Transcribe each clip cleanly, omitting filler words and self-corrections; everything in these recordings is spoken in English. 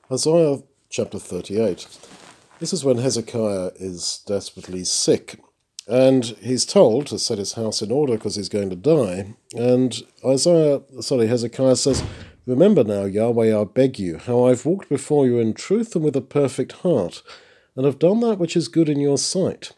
Isaiah chapter 38. This is when Hezekiah is desperately sick, and he's told to set his house in order because he's going to die. And Hezekiah says, "Remember now, Yahweh, I beg you, how I've walked before you in truth and with a perfect heart, and have done that which is good in your sight."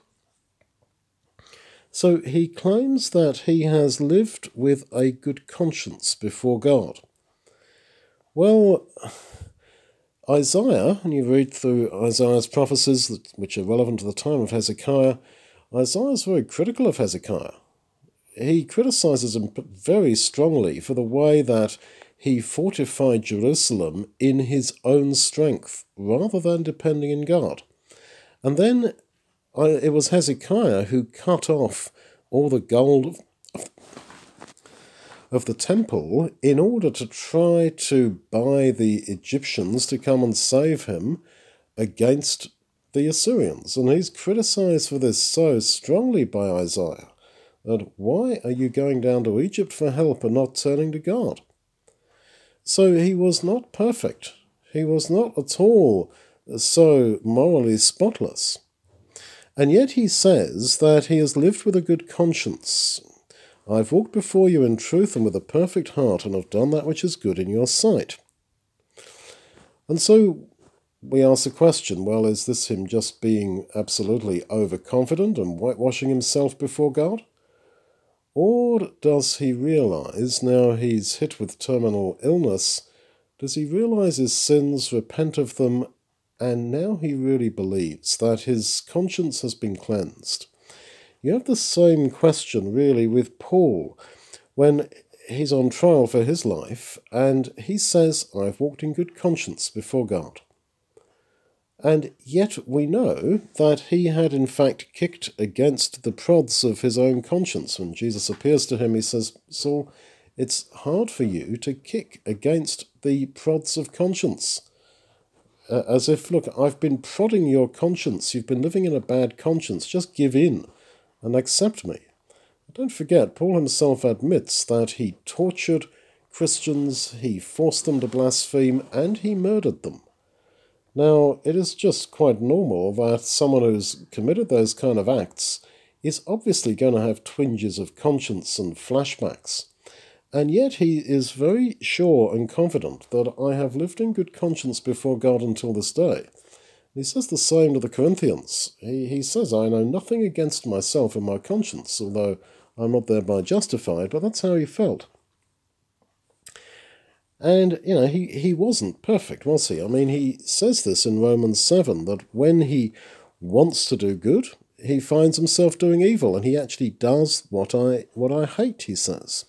So he claims that he has lived with a good conscience before God. Well, Isaiah, and you read through Isaiah's prophecies which are relevant to the time of Hezekiah, Isaiah is very critical of Hezekiah. He criticizes him very strongly for the way that he fortified Jerusalem in his own strength rather than depending in God. And then it was Hezekiah who cut off all the gold of the temple in order to try to buy the Egyptians to come and save him against the Assyrians. And he's criticized for this so strongly by Isaiah. That why are you going down to Egypt for help and not turning to God? So he was not perfect. He was not at all so morally spotless. And yet he says that he has lived with a good conscience. I've walked before you in truth and with a perfect heart, and have done that which is good in your sight. And so we ask the question, well, is this him just being absolutely overconfident and whitewashing himself before God? Or does he realize, now he's hit with terminal illness, does he realize his sins, repent of them, and now he really believes that his conscience has been cleansed? You have the same question, really, with Paul when he's on trial for his life, and he says, I've walked in good conscience before God. And yet we know that he had in fact kicked against the prods of his own conscience. When Jesus appears to him, he says, Saul, it's hard for you to kick against the prods of conscience. As if, look, I've been prodding your conscience. You've been living in a bad conscience. Just give in and accept me. Don't forget, Paul himself admits that he tortured Christians, he forced them to blaspheme, and he murdered them. Now, it is just quite normal that someone who's committed those kind of acts is obviously going to have twinges of conscience and flashbacks. And yet he is very sure and confident that I have lived in good conscience before God until this day. He says the same to the Corinthians. He says, I know nothing against myself in my conscience, although I'm not thereby justified, but that's how he felt. And, he wasn't perfect, was he? I mean, he says this in Romans 7, that when he wants to do good, he finds himself doing evil, and he actually does what I hate, he says.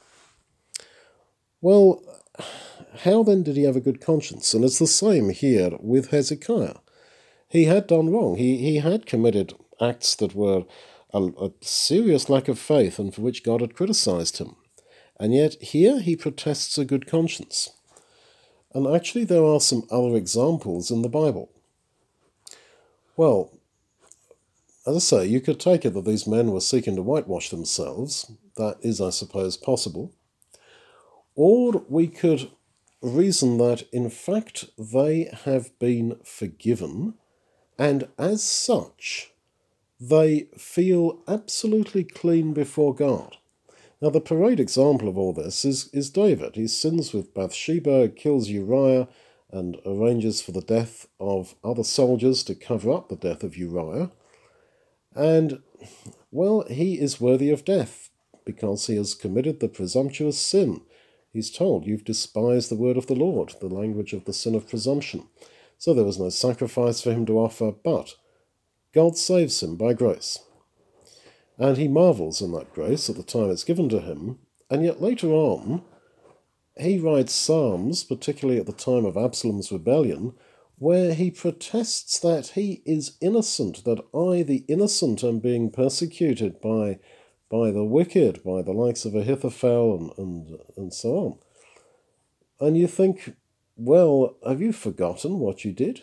Well, how then did he have a good conscience? And it's the same here with Hezekiah. He had done wrong. He had committed acts that were a serious lack of faith and for which God had criticized him. And yet here he protests a good conscience. And actually there are some other examples in the Bible. Well, as I say, you could take it that these men were seeking to whitewash themselves. That is, I suppose, possible. Or we could reason that, in fact, they have been forgiven, and as such, they feel absolutely clean before God. Now, the parade example of all this is David. He sins with Bathsheba, kills Uriah, and arranges for the death of other soldiers to cover up the death of Uriah. And, well, he is worthy of death because he has committed the presumptuous sin. He's told, you've despised the word of the Lord, the language of the sin of presumption. So there was no sacrifice for him to offer, but God saves him by grace. And he marvels in that grace at the time it's given to him, and yet later on, he writes psalms, particularly at the time of Absalom's rebellion, where he protests that he is innocent, that I, the innocent, am being persecuted by the wicked, by the likes of Ahithophel and so on. And you think, well, have you forgotten what you did?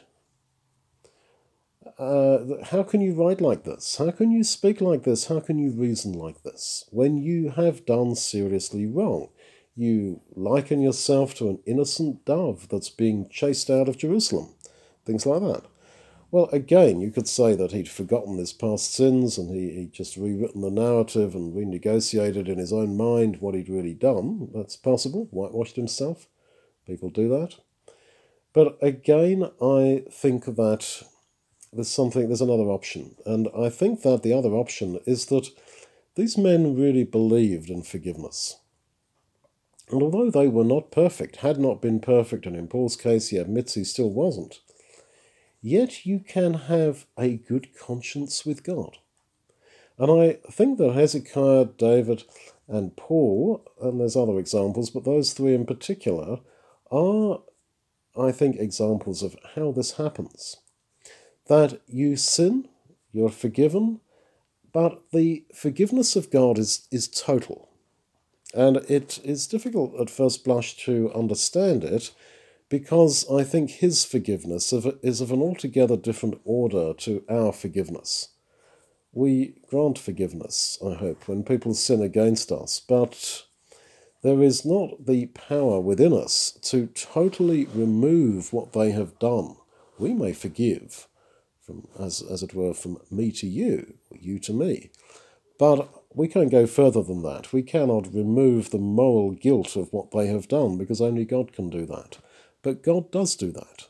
How can you write like this? How can you speak like this? How can you reason like this when you have done seriously wrong? You liken yourself to an innocent dove that's being chased out of Jerusalem. Things like that. Well, again, you could say that he'd forgotten his past sins and he'd just rewritten the narrative and renegotiated in his own mind what he'd really done. That's possible. Whitewashed himself. People do that. But again, I think that there's another option. And I think that the other option is that these men really believed in forgiveness. And although they were not perfect, had not been perfect, and in Paul's case he admits he still wasn't, yet you can have a good conscience with God. And I think that Hezekiah, David, and Paul, and there's other examples, but those three in particular, are, I think, examples of how this happens. That you sin, you're forgiven, but the forgiveness of God is total. And it is difficult at first blush to understand it, because I think his forgiveness is of an altogether different order to our forgiveness. We grant forgiveness, I hope, when people sin against us, but there is not the power within us to totally remove what they have done. We may forgive, as it were, from me to you, or you to me, but we can't go further than that. We cannot remove the moral guilt of what they have done, because only God can do that. But God does do that.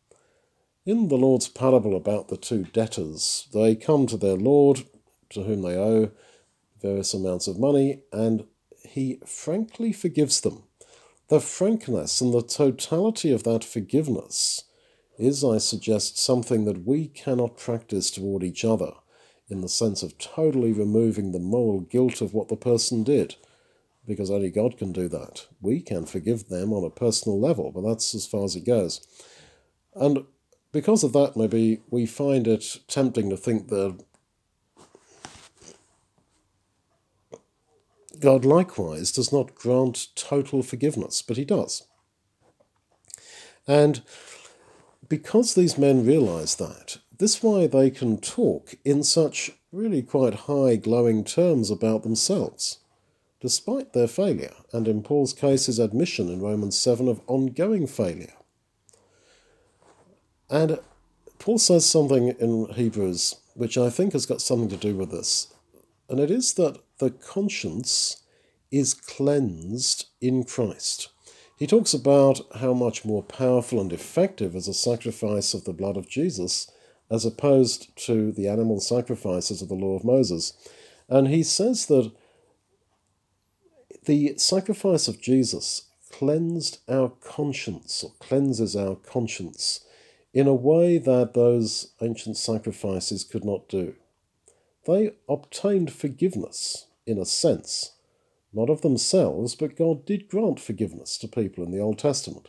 In the Lord's parable about the two debtors, they come to their Lord, to whom they owe various amounts of money, and he frankly forgives them. The frankness and the totality of that forgiveness is, I suggest, something that we cannot practice toward each other, in the sense of totally removing the moral guilt of what the person did, because only God can do that. We can forgive them on a personal level, but that's as far as it goes. And because of that, maybe we find it tempting to think that God likewise does not grant total forgiveness, but he does. And because these men realize that, this is why they can talk in such really quite high, glowing terms about themselves, despite their failure, and in Paul's case his admission in Romans 7 of ongoing failure. And Paul says something in Hebrews which I think has got something to do with this, and it is that the conscience is cleansed in Christ. He talks about how much more powerful and effective is a sacrifice of the blood of Jesus as opposed to the animal sacrifices of the law of Moses. And he says that the sacrifice of Jesus cleansed our conscience, or cleanses our conscience, in a way that those ancient sacrifices could not do. They obtained forgiveness, in a sense, not of themselves, but God did grant forgiveness to people in the Old Testament.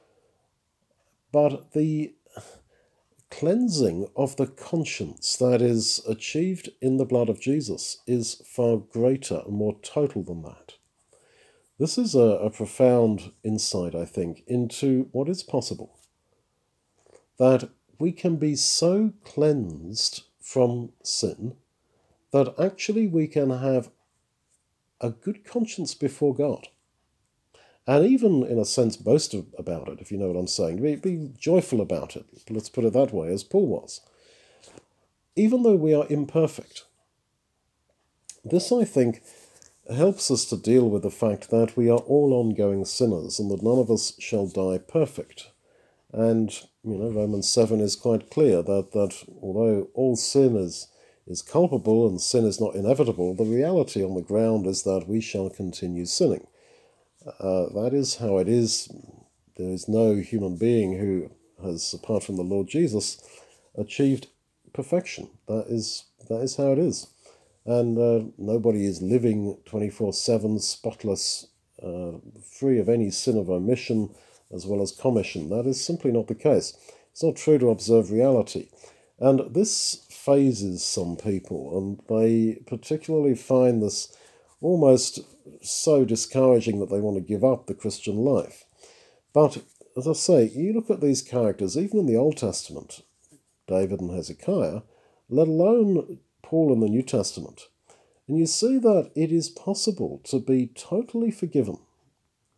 But the cleansing of the conscience that is achieved in the blood of Jesus is far greater and more total than that. This is a profound insight, I think, into what is possible. That we can be so cleansed from sin that actually we can have a good conscience before God. And even, in a sense, boast about it, if you know what I'm saying. Be joyful about it, let's put it that way, as Paul was. Even though we are imperfect. This, I think, helps us to deal with the fact that we are all ongoing sinners and that none of us shall die perfect. And, Romans 7 is quite clear that although all sin is culpable and sin is not inevitable, the reality on the ground is that we shall continue sinning. That is how it is. There is no human being who has, apart from the Lord Jesus, achieved perfection. That is how it is. And nobody is living 24/7 spotless, free of any sin of omission as well as commission. That is simply not the case. It's not true to observe reality. And this phases some people, and they particularly find this almost so discouraging that they want to give up the Christian life. But, as I say, you look at these characters, even in the Old Testament, David and Hezekiah, let alone Paul in the New Testament, and you see that it is possible to be totally forgiven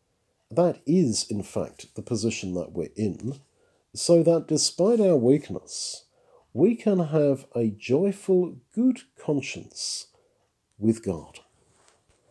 that is, in fact, the position that we're in, so that despite our weakness, we can have a joyful, good conscience with God.